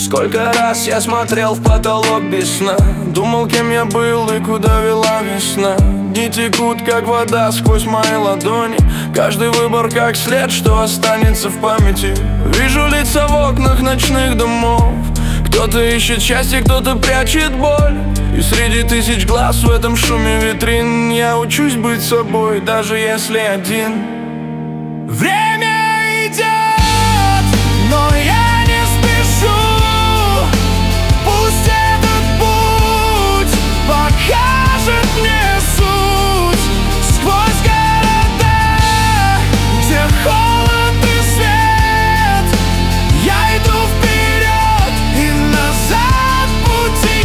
Сколько раз я смотрел в потолок без сна, думал, кем я был и куда вела весна. Дни текут, как вода, сквозь мои ладони. Каждый выбор как след, что останется в памяти. Вижу лица в окнах ночных домов. Кто-то ищет счастье, кто-то прячет боль. И среди тысяч глаз в этом шуме витрин я учусь быть собой, даже если один. Время идет, но я не спешу. Пусть этот путь покажет мне суть. Сквозь города, где холод и свет, я иду вперед, и назад пути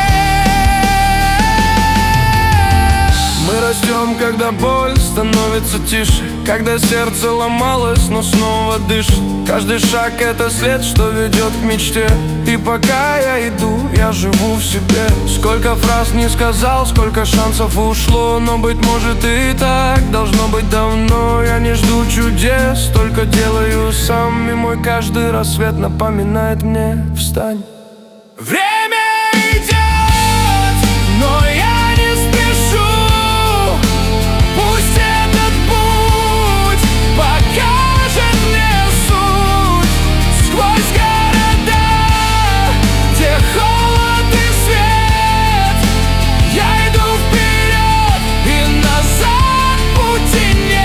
нет. Мы растем, когда боль становится тише, когда сердце ломалось, но снова дышит. Каждый шаг — это след, что ведет к мечте. И пока я иду, я живу в себе. Сколько фраз не сказал, сколько шансов ушло, но, быть может, и так должно быть давно. Я не жду чудес, только делаю сам. И мой каждый рассвет напоминает мне: встань. Время идет, но я не спешу. Пусть этот путь покажет мне суть. Сквозь города, где холод и свет, я иду вперед, и назад пути нет.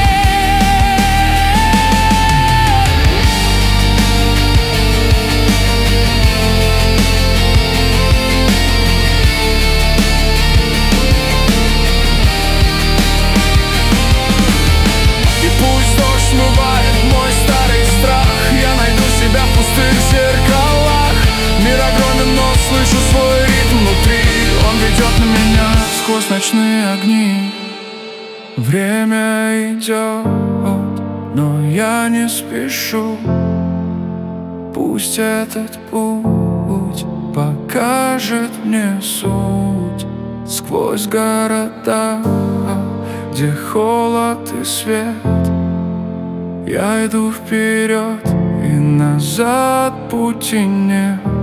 И пусть дождь смывает мой старый страх, я найду себя в пустых зеркалах. Мир огромен, но слышу свой ритм внутри. Он ведет на меня сквозь ночные огни. Время идет, но я не спешу. Пусть этот путь покажет мне суть. Сквозь города, где холод и свет, я иду вперед, и назад пути нет.